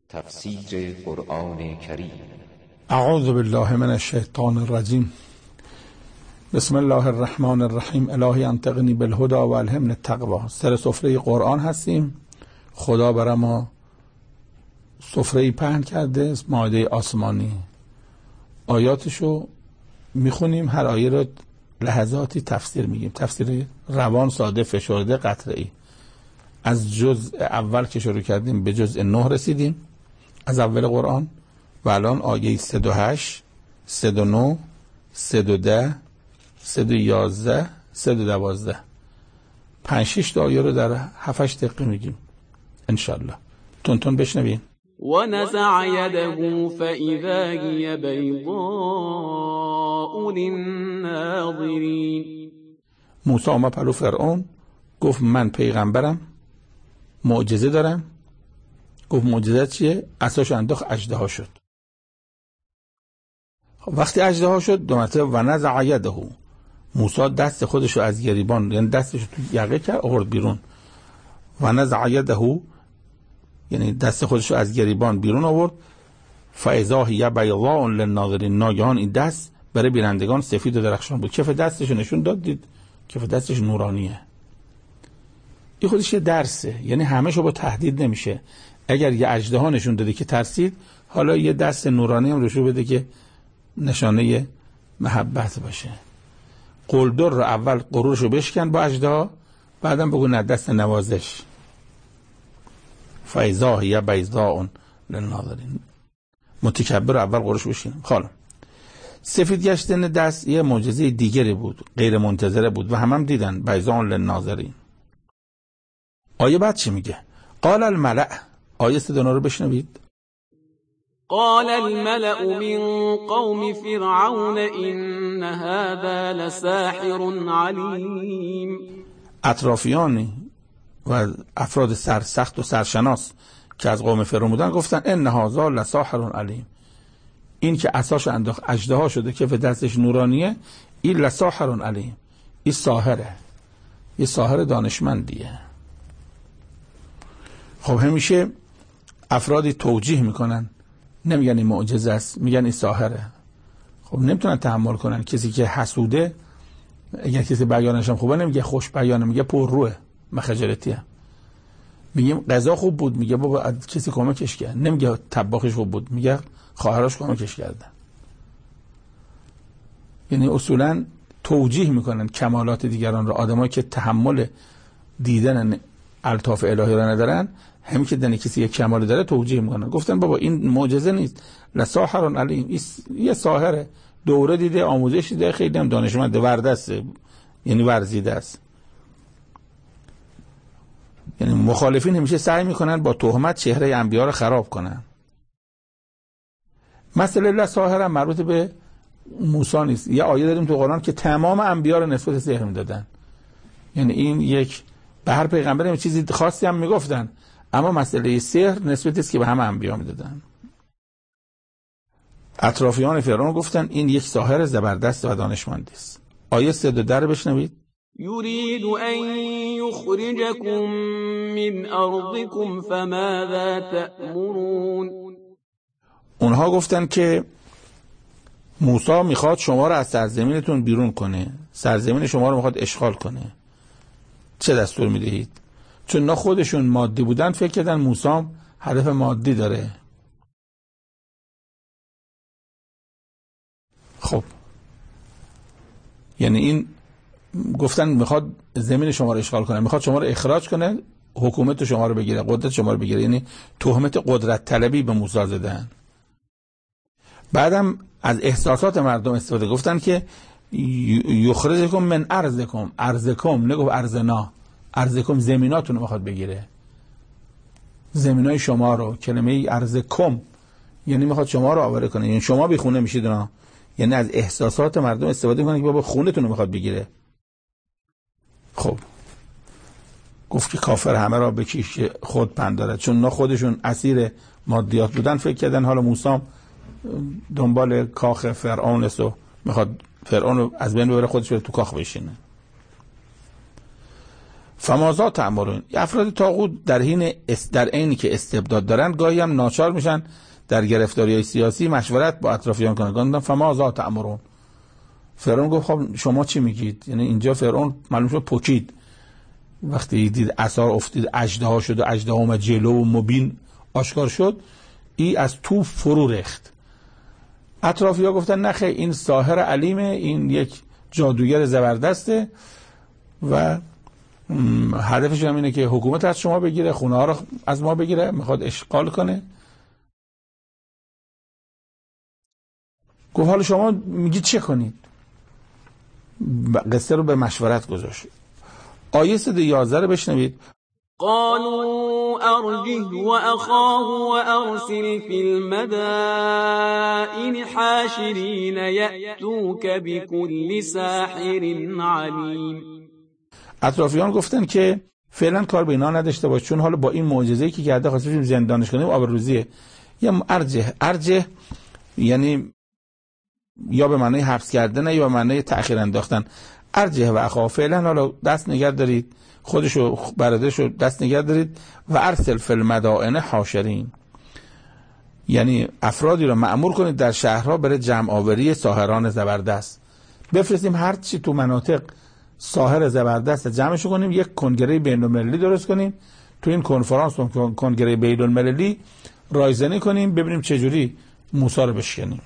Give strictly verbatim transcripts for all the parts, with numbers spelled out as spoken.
تفسیر قرآن کریم. اعوذ بالله من الشیطان الرجیم. بسم الله الرحمن الرحیم. الهی انطقنی بالهدی و الهمنی التقوی. سر سفره قرآن هستیم. خدا برای ما سفره پهن کرده، مائده آسمانی. آیاتشو میخونیم، هر آیه رو لحظاتی تفسیر میگیم. تفسیر روان، ساده، فشرده، قطعی. از جزء اول که شروع کردیم به جزء نه رسیدیم از اول قرآن و الان آیه صد و هشت، صد و نه، صد و ده، صد و یازده، صد و دوازده، پنج شش تا آیه رو در هفت هشت دقیقه میگیم انشالله. تون تون بشنوین. و نزع یده فاذا هی بیضاء للناظرین. موسی اومد پلو فرعون، گفت من پیغمبرم، معجزه دارم. گفت معجزه چیه؟ عصاش انداخت، اژدها شد. وقتی اژدها شد دو مرتبه و نزع یده، موسی دست خودشو از گریبان، یعنی دستشو تو یقه کرد آورد بیرون. و نزع یده یعنی دست خودشو از گریبان بیرون آورد. فاذا هی بیضاء للناظرین. ناگهان این دست برای بینندگان سفید و درخشان بود. کف دستشو نشون داد، دید کف دستش نورانیه. این خودش یه درسه، یعنی همه‌شو با تهدید نمیشه. اگر یه اژدها نشون داده که ترسید، حالا یه دست نورانی هم روشو بده که نشانه محبت باشه. قلدر رو اول غرورشو بشکن با اژدها، بعدم بگو نه، دست نوازش. فاذا هی بیضاء للناظرین. متکبر رو اول غرورش بشکن. حالا سفید گشتن دست یه معجزه دیگری بود، غیر منتظره بود و همه هم دیدن. بیضاء للناظرین. آیه بعد چی میگه؟ قال الملأ. آیه صد و نه رو بشنوید. قال الملأ من قوم فرعون إن هذا لساحر علیم. اطرافیانی و افراد سرسخت و سرشناس که از قوم فرعون بودن گفتن ان هذا لساحر علیم. این که عصاش انداخت اژدها شده، کف دستش نورانیه، این لساحر علیم، این ساحره، یه ساحر دانشمندیه. خب همیشه افرادی توجیه میکنن، نمیگن این معجزه است، میگن این ساحره. خب نمیتونن تحمل کنن کسی که حسوده، اگر کسی بیانش هم خوبه نمیگه خوش بیانه، میگه پر روه، مخجلتیه. میگیم غذا خوب بود، میگه بابا کسی کمکش کرد. نمیگه طباخش خوب بود، میگه خواهرش کمکش کرده. یعنی اصولا توجیه میکنن کمالات دیگران را. آدمایی که تحمل دیدن الطاف الهی را ندارن، همین که دنی کسی یک کمالی داره توجیه میکنن. گفتن بابا این معجزه نیست، لساحر علیم، یه ساحره، دوره دیده، آموزش دیده، خیلی هم دانشمنده، وردسته، یعنی ورزیده است. یعنی مخالفین همیشه سعی میکنن با تهمت چهره انبیا رو خراب کنن. مسئله لساحر هم مربوط به موسی نیست. یه آیه داریم تو قرآن که تمام انبیا رو نسبت سحر میدادن. یعنی این یک به هر پیغمبر هم چیزی خاصی هم میگفتن، اما مسئله سحر نسبتی است که به همه انبیا میدادن. اطرافیان فرعون گفتن این یک ساحر زبردست و دانشمند است. آیه صد و ده رو بشنوید. یرید ان یخرجکم من ارضکم فماذا تأمرون. اونها گفتن که موسی میخواد شما رو از سرزمینتون بیرون کنه، سرزمین شما رو میخواد اشغال کنه. چه دستور میدهید؟ چون نه خودشون مادی بودن، فکر کردن موسی هدف مادی داره. خب یعنی این گفتن میخواد زمین شما رو اشغال کنه، میخواد شما رو اخراج کنه، حکومت شما رو بگیره، قدرت شما رو بگیره. یعنی تهمت قدرت طلبی به موسی زدن. بعدم از احساسات مردم استفاده، گفتن که یخرجکم من ارضکم. ارضکم نگفت ارضنا، ارضکم زمیناتون رو میخواد بگیره، زمینای شما رو. کلمه ارضکم یعنی میخواد شما رو آواره کنه، یعنی شما بی خونه میشید اونا. یعنی از احساسات مردم استفاده کنه که بابا خونتون رو میخواد بگیره. خب گفت که کافر همه را بکیش خود پندارد. چون نه خودشون اسیر مادیات بودن، فکر کردن حالا موسی دنبال کاخ فرعون است و میخواد فرعون رو از بین ببره، خودش بره تو کاخ بشینه. فماذا تأمرون. افراد طاغوت در حین در عینی که استبداد دارن گاهی هم ناچار میشن در گرفتاری‌های سیاسی مشورت با اطرافیان کنن. گفتن فماذا تأمرون. فرعون گفت خب شما چی میگید؟ یعنی اینجا فرعون معلوم شد پکید وقتی دید اثر افتید، اژدها شد و اژدها اومد جلو و مبین آشکار شد، ای از تو فرو ریخت. اطرافی‌ها گفتن نه خیر، این ساحر علیمه، این یک جادوگر زبردسته و هدفش هم اینه که حکومت از شما بگیره، خونه ها رو از ما بگیره، میخواد اشغال کنه. گفت حالا شما میگید چه کنید؟ قصه رو به مشورت گذاشت. آیه صد یازده رو بشنوید. قالوا ارجه واخاه وارسل في المدائن حاشرين يأتوك بكل ساحر عليم. اطرافیان گفتن که فعلا کار به اینا نداشته باش، چون حالا با این معجزه‌ای که کرده خواستیم زندانش کنیم آبروریزیه. یا ارجه ارجه یعنی یا به معنی حبس کردن یا به معنی تأخیر انداختن. ارجه و اخا، فعلا حالا دست نگه دارید، خودشو برادرشو دست نگه دارید. و ارسل فی المدائن حاشرین، یعنی افرادی رو مأمور کنید در شهرها برای جمع آوری ساحران زبردست. بفرستیم هر چی تو مناطق ساحر زبردست جمعش کنیم، یک کنگره بین‌المللی درست کنیم، تو این کنفرانس کنگره بین‌المللی رایزنی کنیم، ببینیم چجوری موسی رو بشکنیم.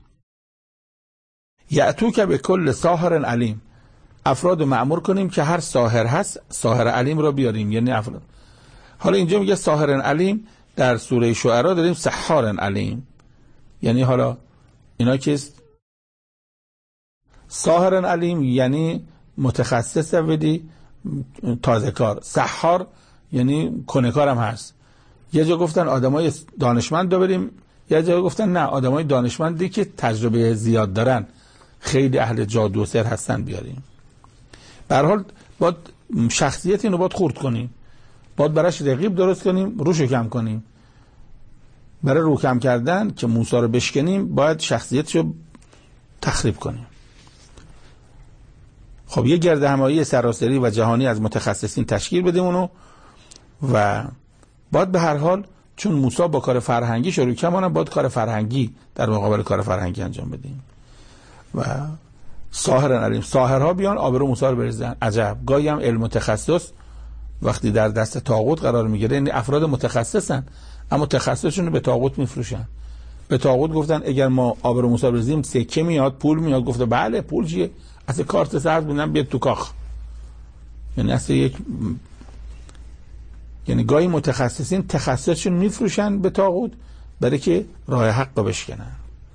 یأتوک به کل ساحر علیم، افراد مأمور کنیم که هر ساحر هست ساحر علیم رو بیاریم. یعنی افراد، حالا اینجا میگه ساحر علیم، در سوره شعرا داریم سحار علیم، یعنی حالا اینا که ساحر علیم یعنی متخصص ودی تازه کار، سحار یعنی کنه‌کار هم هست. یه جا گفتن آدمای دانشمند رو بریم، یه جا گفتن نه آدمای دانشمندی که تجربه زیاد دارن، خیلی اهل جادو و سحر هستن بیاریم. به هر حال باید شخصیت اینو باید خورد کنیم، باید براش رقیب درست کنیم، روشو کم کنیم. برای رو کم کردن که موسی رو بشکنیم باید شخصیتشو تخریب کنیم. خب یه گرد همایی سراسری و جهانی از متخصصین تشکیل بدیم اونو و باید به هر حال چون موسی با کار فرهنگی شروع کرد، ما باید کار فرهنگی در مقابل کار فرهنگی انجام بدیم. و ساحر علیم، ساحرها بیان آبرو موسی رو بریزن. عجب، گاهی هم علم تخصص وقتی در دست طاغوت قرار میگیره، یعنی افراد متخصصن اما تخصصشون رو به طاغوت میفروشن. به طاغوت گفتن اگر ما آبرو موسی رو بریزیم سکه میاد، پول میاد. گفته بله پول چیه؟ اصلا کارت سبز میدن بیاد تو کاخ. یعنی اصلا یک یعنی گاهی متخصصین تخصصشون میفروشن به طاغوت برای که راه حق رو بشکنن.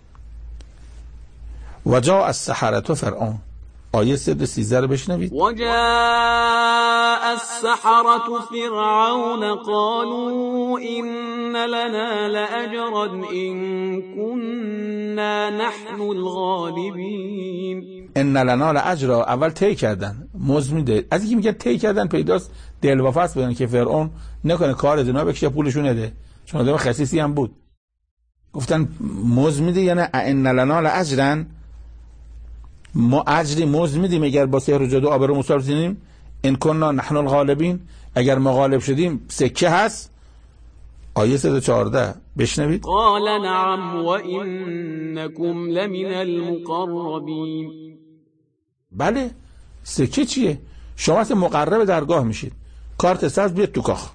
و جاء السحرة فرعون، آیه صد و سیزده رو بشنوید. و جاء السحرة فرعون قالوا إن لنا لأجرا إن كنا نحن الغالبین. ان لنا لأجرا، اول طی کردن، مزمیده. از اینکه میگن طی کردن پیداست دلواپس بودن که فرعون نکنه کار دینا بکشه پولشون نده، چون آدم خسیسی هم بود. گفتن مزمیده یعنی ان لنا لأجرا، ما اجری مزد میدیم اگر با سحر و جادو آبرو موسی رو بزنیم. ان کنا نحن الغالبین، اگر ما غالب شدیم سکه هست. آیه صد و چهارده بشنوید. قال نعم و انکم لمن المقربین. بله سکه چیه؟ شما اصلا مقرب درگاه میشید، کارت سبز بیاد تو کاخ.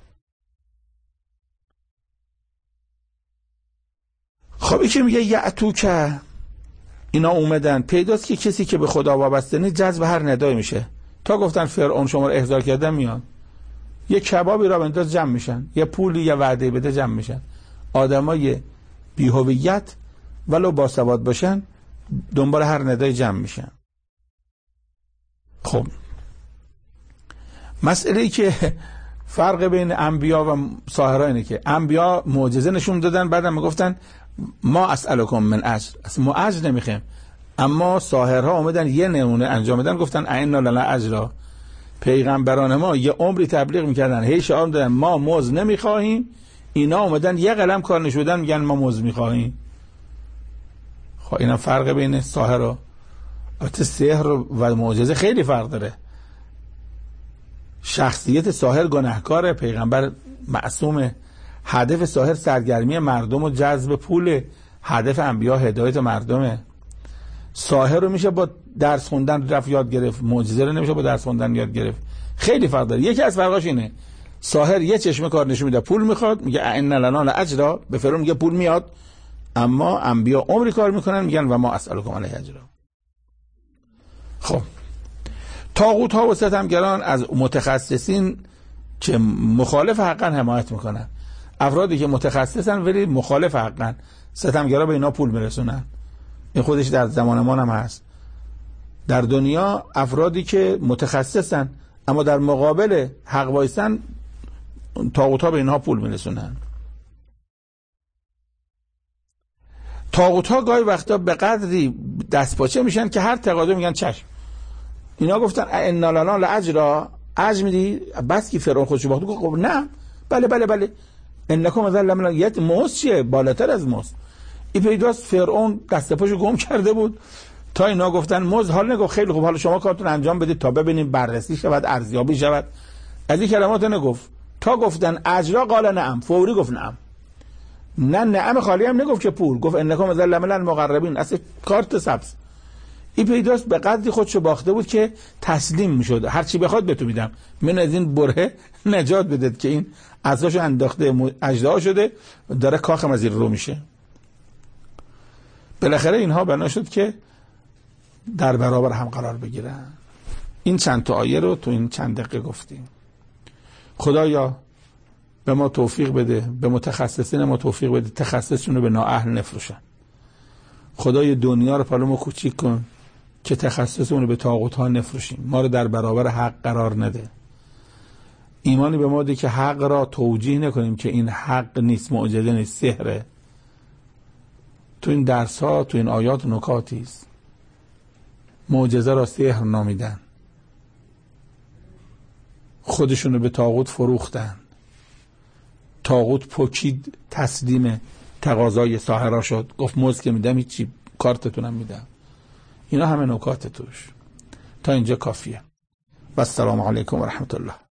خب این که میگه یأتوک، اینا اومدن، پیداست که کسی که به خدا وابسته نیست جذب هر ندای میشه. تا گفتن فرعون شما رو احضار کردن میان، یه کبابی را بنداز جمع میشن، یه پولی یه وعده بده جمع میشن. آدمای بی‌هویت ولو باسواد باشن دنبال هر ندای جمع میشن. خب مسئله ای که فرق بین انبیا و ساحرها اینه که انبیا معجزه نشون دادن، بعدم میگفتن ما اسألکم من اجر، اصلا ما اجر نمیخوایم. اما ساحرها اومدن یه نمونه انجام بدن، گفتن ائنا لنا اجرا. پیغمبران ما یه عمری تبلیغ میکردن، هی شعار دادن ما مزد نمیخواهیم، اینا اومدن یه قلم کار نشودن میگن ما مزد میخواهیم. خب اینا فرق بین ساحر و البته سحر و معجزه خیلی فرق داره. شخصیت ساحر گناهکاره، پیغمبر معصومه، هدف ساحر سرگرمی مردم و جذب پول، هدف انبیا هدایت مردمه. ساحر رو میشه با درس خوندن رفت یاد گرفت، معجزه رو نمیشه با درس خوندن یاد گرفت. خیلی فرق داره. یکی از فرقاش اینه ساحر یه چشمه کار نشون میده، پول میخواد، میگه ان لنا لاجرا، به فرعون میگه پول میاد، اما انبیا عمری کار میکنن میگن و ما اسالکم علیه اجرا. خب طاغوت ها و ستمگران از متخصصین که مخالف حقا حمایت میکنن، افرادی که متخصصن ولی مخالف حقا، ستمگرا به اینا پول میرسونن. این خودش در زمان ما هم هست در دنیا، افرادی که متخصصن اما در مقابل حق وایسن، طاغوت ها به اینها پول میرسونن. طاغوت ها گاهی وقتا به قدری دست پاچه میشن که هر تقاضا میگن چشم. اینا گفتن ان لنا لاجرا، اجر میدی؟ بس که فرعون خودشو باخت گفت نه، بله بله بله، انکم اذا لمن یت موس چیه بالاتر از موس. این پیداست فرعون دست پاشو گم کرده بود تا اینا گفتن موز، حال نگفت خیلی خوب حالا شما کارتون انجام بدید تا ببینیم بررسی شود ارزیابی شود. از این کلمات نگفت تا گفتن اجرا قال نعم، فوری گفت نعم. نه نعم خالی هم نگفت که پول، گفت انکم اذا لمن المقربین، اصلا کارت سبز. این پیداست به قدری خودشو باخته بود که تسلیم میشد، هر چی بخواد بهتون میدم، من از این بره نجات بدید که این عصاشو انداخته اژدها شده داره کاخم از این رو میشه. بالاخره اینها بنا شد که در برابر هم قرار بگیرن. این چند تا آیه رو تو این چند دقیقه گفتیم. خدایا به ما توفیق بده، به متخصصین ما توفیق بده تخصصشون رو به نااهل نفروشن. خدای دنیا رو پلو ما کوچیک کن که تخصصمون رو به طاغوت ها نفروشیم، ما رو در برابر حق قرار نده. ایمانی به ما ده که حق را توجیه نکنیم که این حق نیست، معجزه نیست، سحره. تو این درس ها تو این آیات نکاتی است. معجزه را سحر نامیدن، خودشونو به طاغوت فروختن، طاغوت پکید تسلیم تقاضای ساحرا شد، گفت موز که میدم هیچی، کارتتونم میدم. اینا همه نکات توش. تا اینجا کافیه و السلام علیکم و رحمت الله.